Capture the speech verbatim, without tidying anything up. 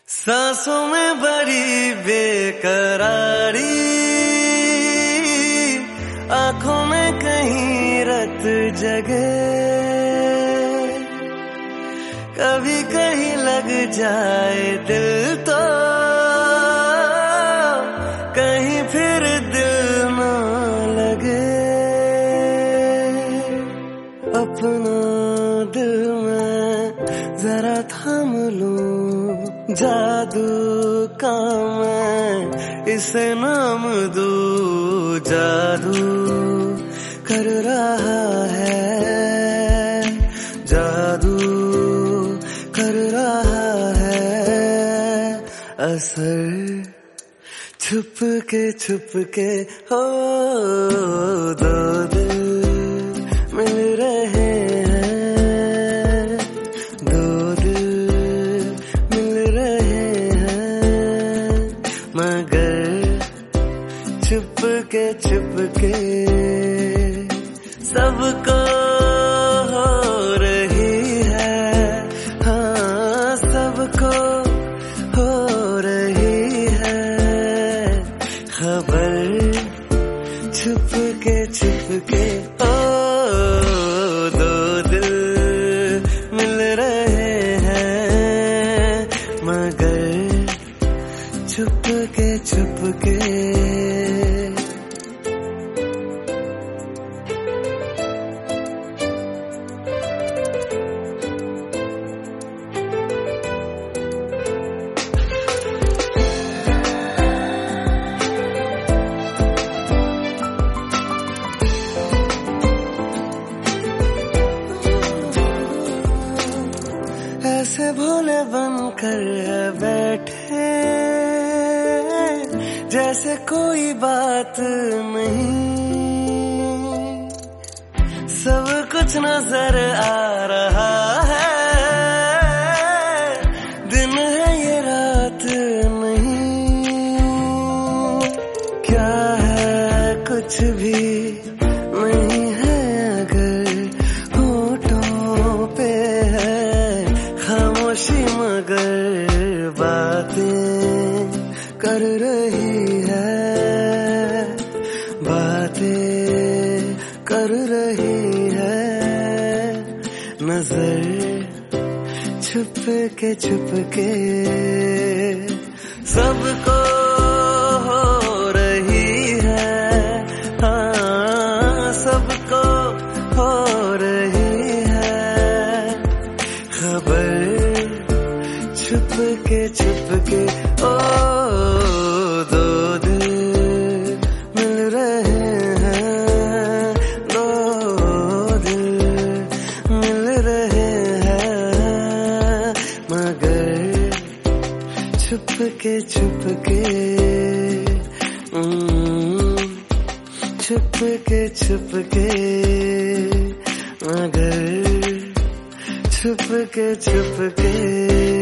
सांसों में बड़ी बेकरारी, आंखों में कहीं रत जगे, कभी कहीं लग जाए दिल तो कहीं फिर दिल ना लगे। अपना दिल में जरा थाम लूं, जादू का मैं इसे नाम दूं। जादू कर रहा है, जादू कर रहा है असर, छुप के छुप के हो दो दिल मिल रहे हैं, दो दिल मिल रहे हैं, मगर छुप के छुप के सबको हो रही है, हाँ सबको हो रही है खबर, छुप के छुप के ओ दो दिल मिल रहे हैं, मगर छुप के छुप के। ऐसे भोले बनकर बैठे जैसे कोई बात नहीं, सब कुछ नजर आ रहा है, दिन है ये रात नहीं, क्या है कुछ भी नहीं है अगर होठों पे है खामोशी, मगर बातें कर रही है, बातें कर रही है नजर, छुप के छुप के सबको हो रही है, हाँ सबको हो रही है खबर, छुप के छुप के ओ दो दिल मिल रहे हैं, दो दिल मिल रहे हैं, मगर छुप के छुप के, छुप के छुप के, मगर छुप के छुप के।